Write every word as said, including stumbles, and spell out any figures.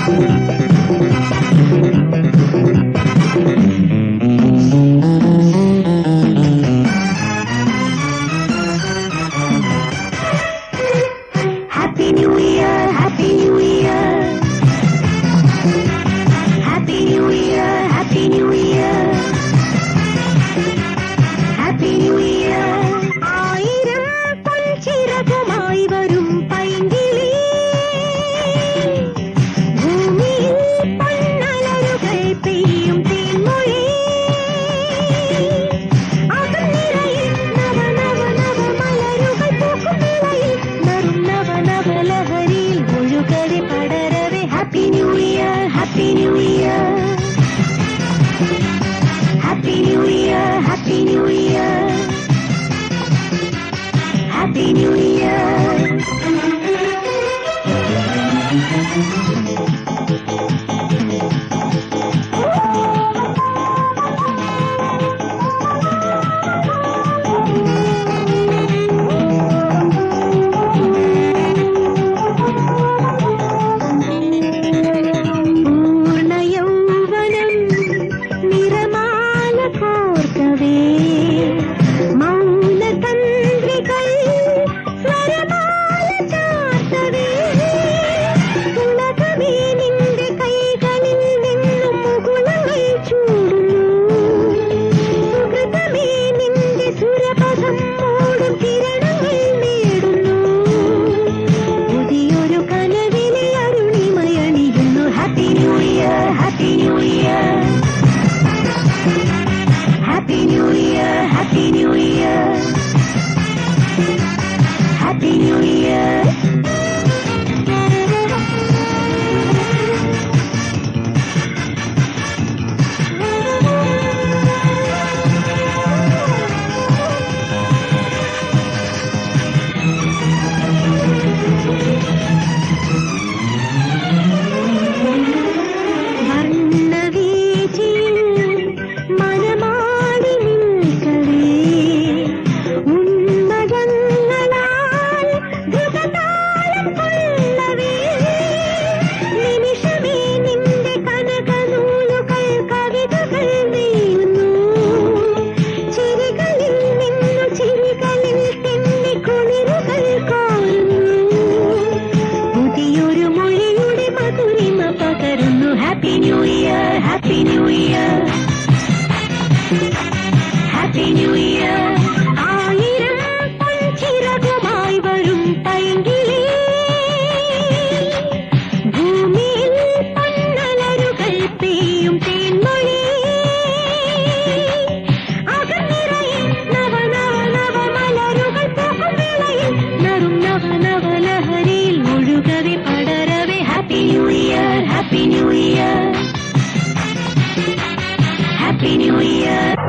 Happy New Year, Happy New Year. Happy New Year, Happy New Year. Happy New Year. ആയിരം പൊൻചിറകുമായി വരും പൈങ്കിളി, ഭൂമിയിൽ പൊന്നലരുകൾ പെയ്യും തേൻമൊഴി, അകം നിറയിൽ നവ നവ നവ മലരുകൾ പൂക്കും നിലയിൽ നറും നവ നവ ലഹരിയിൽ ഒഴുകവെ പടരവെ. Happy New Year, Happy New Year. Happy New Year, Happy New Year. Happy New Year. പൂർണ്ണ യൗവനം നിറമാല കോർക്കവേ, മൗന തന്ത്രികൾ സ്വരമാല ചാർത്തവേ, ഉലകമേ നിന്റെ കൈകളിൽ നിന്നും മുകുളങ്ങൾ ചൂടുന്നു, സുഹൃതമേ നിന്റെ സുരപഥം മൂടും കിരണങ്ങൾ നേടുന്നു, പുതിയൊരു കനവിലെ അരുണിമയണിയുന്നു. Happy New Year, Happy New Year. Happy New Year, Happy New Year. Happy New Year. വർണ്ണവീചിയിൽ മനമാടി നിൽക്കവേ, ഉന്മദങ്ങളാൽ ദ്രുതതാളം കൊള്ളവേ, നിമിഷമേ നിന്റെ കനകനൂലുകൾ കവിതകൾ നെയ്യുന്നു, ചിരികളിൽ നിന്നു ചിരികളിൽ തെന്നി കുളിരുകൾ കോരുന്നു, പുതിയൊരു മൊഴിയുടെ മധുരിമ പകരുന്നു. Happy New Year, Happy New Year. Happy New Year. ആയിരം പൊൻചിറകുമായി വരും പൈങ്കിളി, ഭൂമിയിൽ പൊന്നലരുകൾ പെയ്യും തേൻമൊഴി, അകം നിറയിൽ നവ നവ നവ മലരുകൾ പൂക്കും വേളയിൽ നറും നവ നവ ലഹരിയിൽ ഒഴുകവെ പടരവെ. Happy New Year, Happy New Year. Happy New Year.